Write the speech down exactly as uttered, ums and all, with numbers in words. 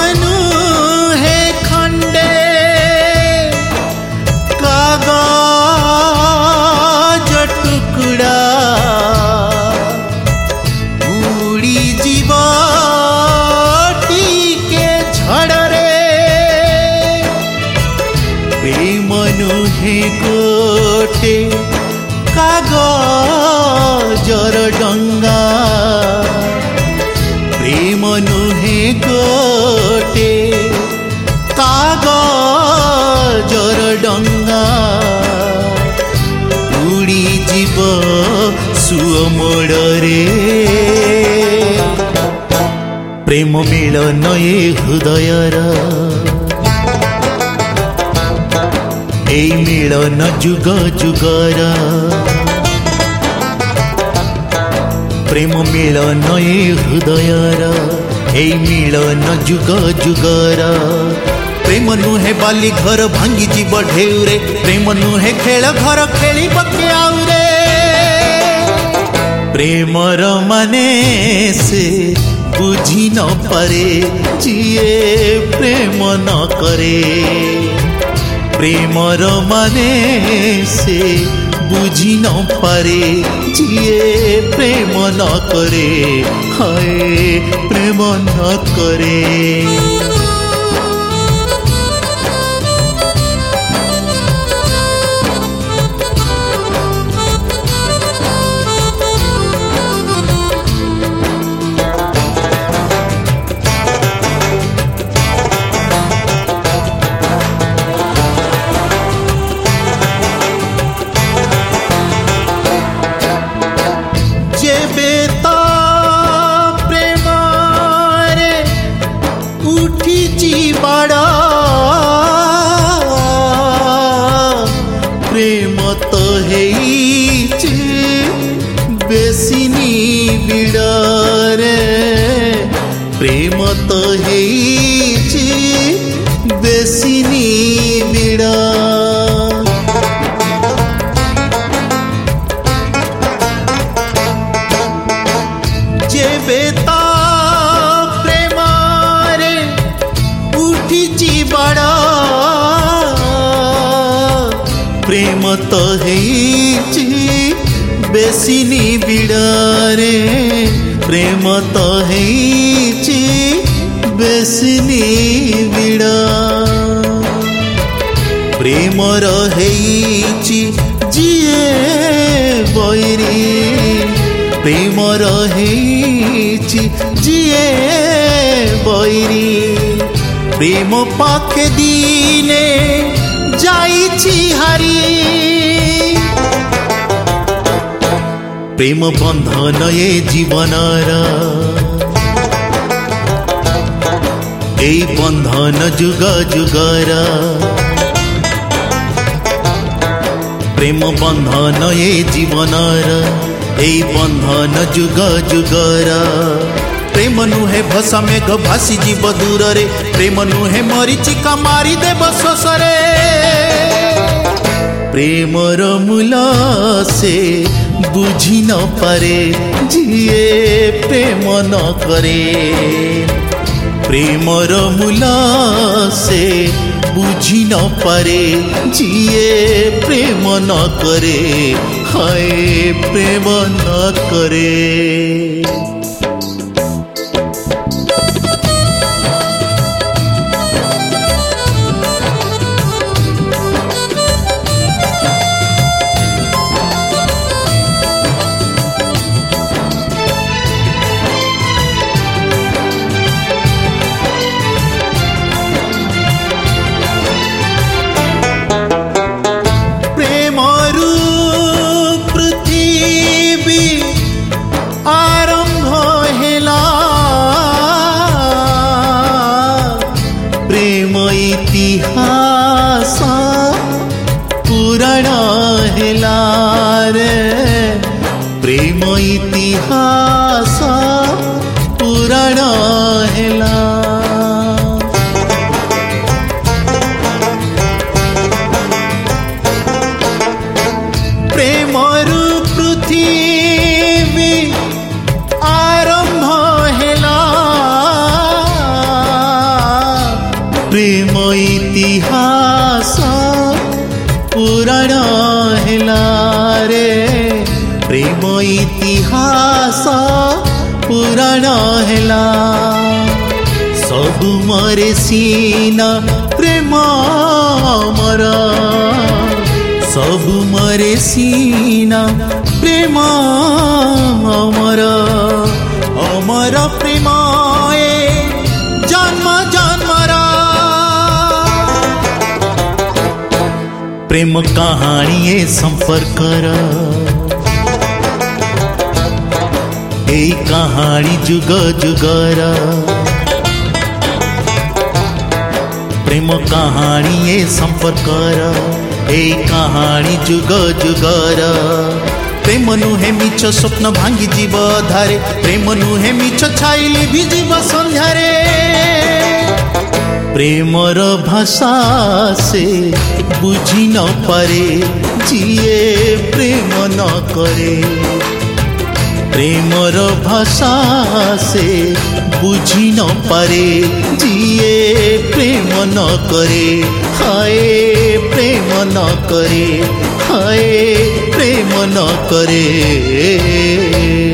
नुहे खंडे कागज टुकड़ा उड़ी जीव टीके झड़रे प्रेम नुहे गोटे कागजर डंगा प्रेम नुहे गोटे कागजर डंगा उड़ी जीव सुओ मोड़रे प्रेम मिलन ए हृदयर ए मिलन जुग जुगर प्रेम मिलन ए हृदयर ए मिलन जुग जुगर प्रेम नुहे बाली घर भांगी जीव ढेउरे प्रेम नुहे खेल घर खेली पके आउरे प्रेमर माने से बुझी न पारे जिए प्रेम न करे प्रेमर माने से बुझी न पारे जिए प्रेम न करे हाय प्रेम न करे प्रेम तो है बेसिनी बिड़ारे प्रेम तो है बेसिनी बिड़ा जेबे ता प्रेम रे उठी बड़ा प्रेम तो है बेसिनी बिड़ारे प्रेम तो है बेसिनी बिड़ा प्रेम रहे जिए बैरी प्रेम रहे जिए बैरी प्रेम पाखे दीने जाइछि हारी प्रेम बंधन ए जीवनर ए बंधन जुग जुगर प्रेम बंधन ए जीवनर ए बंधन जुग जुगर प्रेम नुहे भसा मेघ भासी जीव दूर रे प्रेम नुहे मरीचिका मारी देव शोषरे प्रेमर मूल से बुझी न पारे जिए प्रेम न करे प्रेमर मूल से बुझी न पारे जिए प्रेम न करे हाय प्रेम न करे इतिहास पुराण हेला रे प्रेम इतिहास पुराण हेला प्रेमरु पृथ्वी आरंभ हेला प्रेम इतिहास पुराण हेला रे प्रेम इतिहास पुराण हेला सबु मरे सीना प्रेम अमर सबु मरे सीना प्रेम अमर अमर प्रेम जन्म जन्मर प्रेम कहानी ए संपर्कर ए कहानी जुग जुगर प्रेम कहानी ए संपर्कर ए कहानी जुग जुगर प्रेम नुहे मिछ स्वप्न भांगी जीव धारे प्रेम नुहे मिछ छाइली भी जीव संध्यारे प्रेमर भाषा से बुझी न पारे जिए प्रेम न करे प्रेमर भाषा से बुझी न पारे जिए प्रेम न करे हाय प्रेम न करे हाय प्रेम न करे।